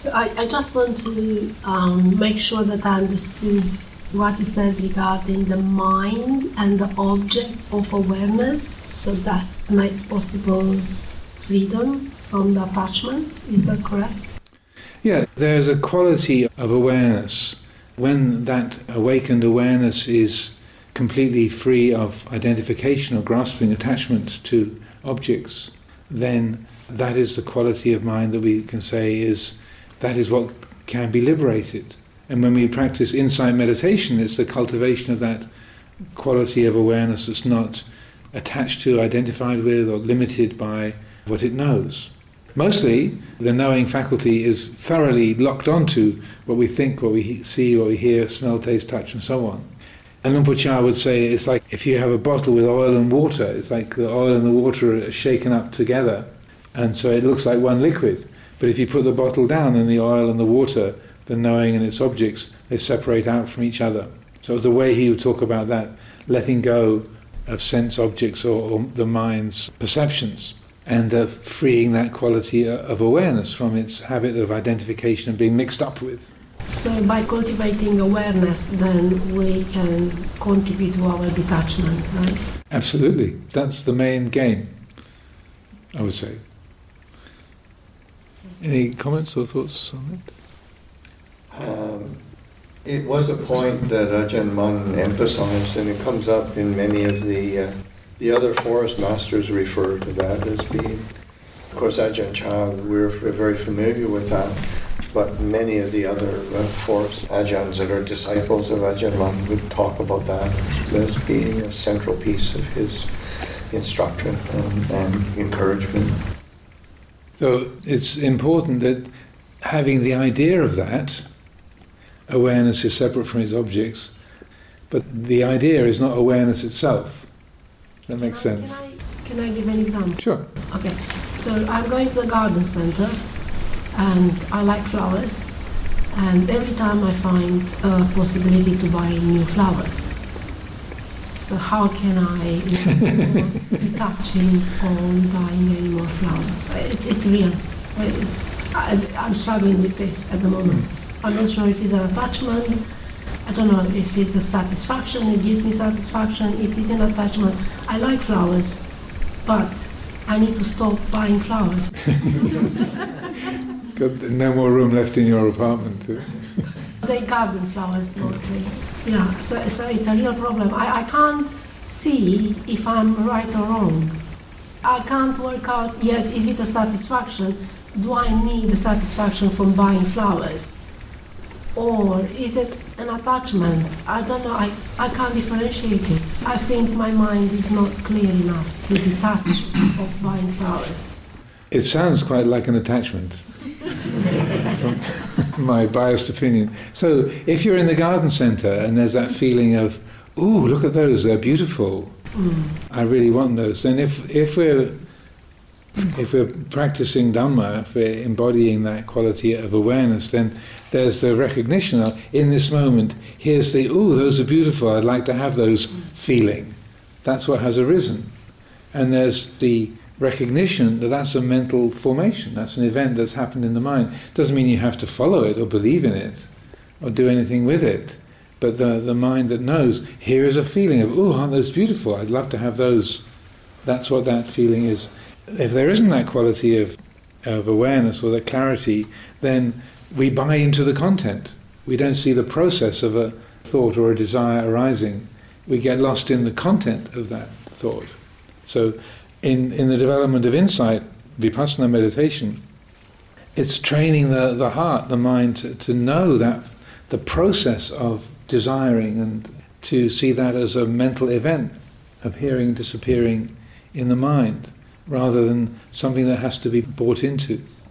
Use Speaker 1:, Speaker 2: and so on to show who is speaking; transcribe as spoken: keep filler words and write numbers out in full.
Speaker 1: So I, I just want to um, make sure that I understood what you said regarding the mind and the object of awareness, so that makes possible freedom from the attachments. Is that correct?
Speaker 2: Yeah, there's a quality of awareness. When that awakened awareness is completely free of identification or grasping attachment to objects, then that is the quality of mind that we can say is, that is what can be liberated. And when we practice insight meditation, it's the cultivation of that quality of awareness that's not attached to, identified with, or limited by what it knows. Mostly, the knowing faculty is thoroughly locked onto what we think, what we see, what we hear, smell, taste, touch, and so on. And Luang Por Chah would say it's like if you have a bottle with oil and water, it's like the oil and the water are shaken up together, and so it looks like one liquid. But if you put the bottle down and the oil and the water, the knowing and its objects, they separate out from each other. So the way he would talk about that, letting go of sense objects or, or the mind's perceptions, and uh, freeing that quality of awareness from its habit of identification and being mixed up with.
Speaker 1: So by cultivating awareness, then we can contribute to our detachment, right?
Speaker 2: Absolutely. That's the main game, I would say. Any comments or thoughts on it?
Speaker 3: Um, it was a point that Ajahn Mun emphasized, and it comes up in many of the uh, the other forest masters refer to that as being. Of course, Ajahn Chah, we're very familiar with that, but many of the other uh, forest Ajahns that are disciples of Ajahn Mun would talk about that as, as being a central piece of his instruction and, and encouragement.
Speaker 2: So it's important that having the idea of that, awareness is separate from its objects, but the idea is not awareness itself. That makes
Speaker 1: can I,
Speaker 2: sense.
Speaker 1: Can I, can I give an example?
Speaker 2: Sure.
Speaker 1: Okay, so I'm going to the garden center and I like flowers, and every time I find a possibility to buy new flowers. So how can I be touching on buying any more flowers? It's, it's real. It's, I, I'm struggling with this at the moment. I'm not sure if it's an attachment. I don't know if it's a satisfaction. It gives me satisfaction. It is an attachment. I like flowers, but I need to stop buying flowers.
Speaker 2: Got no more room left in your apartment.
Speaker 1: They garden flowers mostly. Yeah, so, so it's a real problem. I, I can't see if I'm right or wrong. I can't work out yet, is it a satisfaction? Do I need the satisfaction from buying flowers? Or is it an attachment? I don't know, I, I can't differentiate it. I think my mind is not clear enough to detach of buying flowers.
Speaker 2: It sounds quite like an attachment, from my biased opinion. So if you're in the garden centre and there's that feeling of, ooh, look at those, they're beautiful, mm. I really want those, then if, if we're if we're practicing Dhamma, if we're embodying that quality of awareness, then there's the recognition of, in this moment, here's the, ooh, those are beautiful, I'd like to have those feeling. That's what has arisen. And there's the recognition that that's a mental formation, that's an event that's happened in the mind. Doesn't mean you have to follow it or believe in it or do anything with it, but the, the mind that knows, here is a feeling of, ooh, aren't those beautiful, I'd love to have those. That's what that feeling is. If there isn't that quality of, of awareness or that clarity, then we buy into the content. We don't see the process of a thought or a desire arising. We get lost in the content of that thought. So in, in the development of insight, vipassana meditation, it's training the, the heart, the mind, to, to know that the process of desiring and to see that as a mental event, appearing, disappearing in the mind, rather than something that has to be bought into.